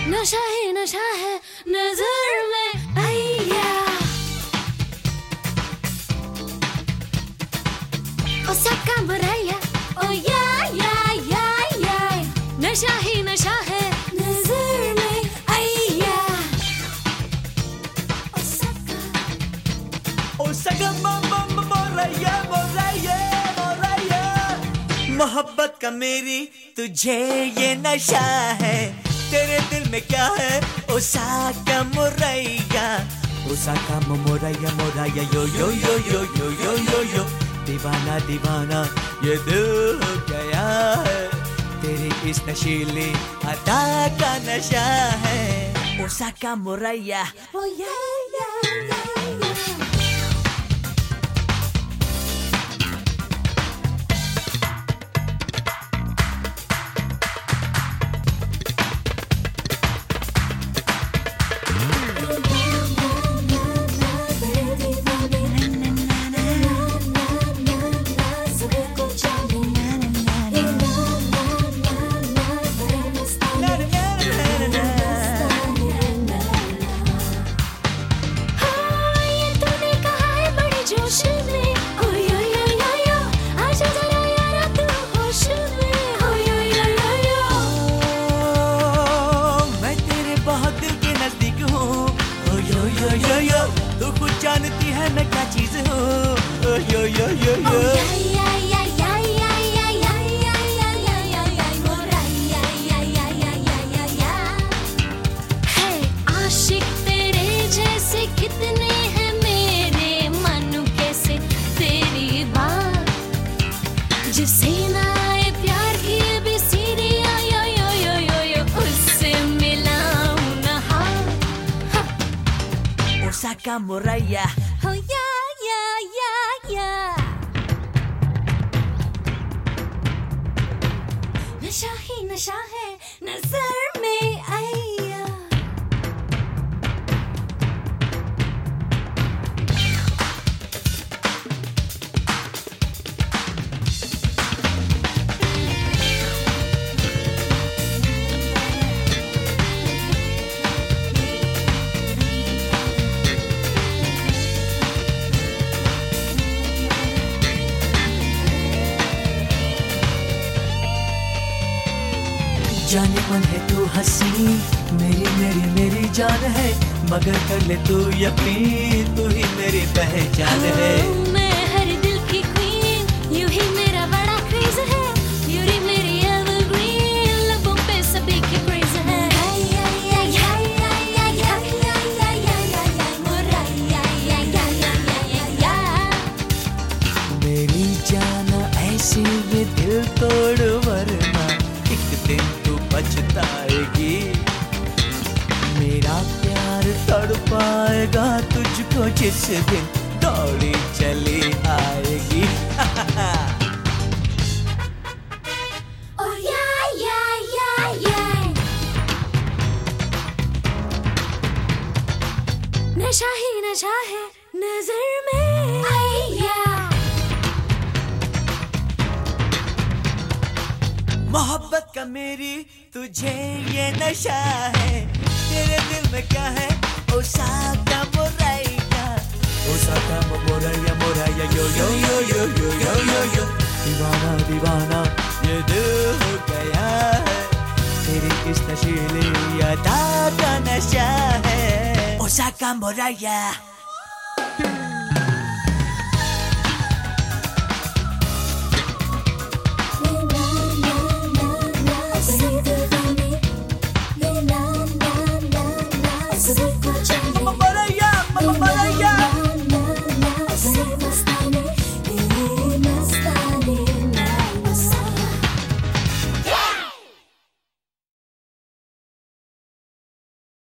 नशा ही नशा है नजर में आया। ओ सका बुराया ओ या नशा ही नशा है नजर में आया। ओ सका मोराया मोराया मोराया। मोहब्बत का मेरी तुझे ये नशा है, तेरे दिल में क्या है ओ साका मोरैया। ओ साका मोरैया मोरैया यो यो यो यो यो यो यो यो। दीवाना दीवाना ये दिल हो गया है, तेरी इस नशीली अदा का नशा है। ओ साका मोरैया ओ या तू खुद जानती है मैं क्या चीज हूँ। यो यो यो यो आशिक तेरे जैसे कितने हैं मेरे मन कैसे तेरी बात जिसे ना आए प्यार की भी सीधी यो यो यो यो यो उससे मिलाऊं ना ओ साका मोरैया हो या नशा ही नशा है नजर में आया। जाने मन है तू हंसी मेरी मेरी मेरी जान है, मगर कर ले तू यकीन तू ही मेरी पहचान है। मैं हर दिल की क्वीन यू ही मेरा बड़ा क्रेज है, यू ही मेरी एवरग्रीन लबों पे सभी की क्रेज है। मेरी जान ऐसी ये दिल तोड़ वरना एक दिन तू पछताएगी। मेरा प्यार तड़पाएगा तुझको जिस दिन दौड़ी चली आएगी। ओ या नशा ही नशा है नजर में आया। मोहब्बत का मेरी तुझे ये नशा है, तेरे दिल में क्या है ओ साका मोरैया। ओ साका मोरैया मोरैया यो यो यो यो यो यो यो यो। दीवाना दीवाना ये दिल हो गया है, तेरी इस नशीली अदा का नशा है। ओ साका मोरैया।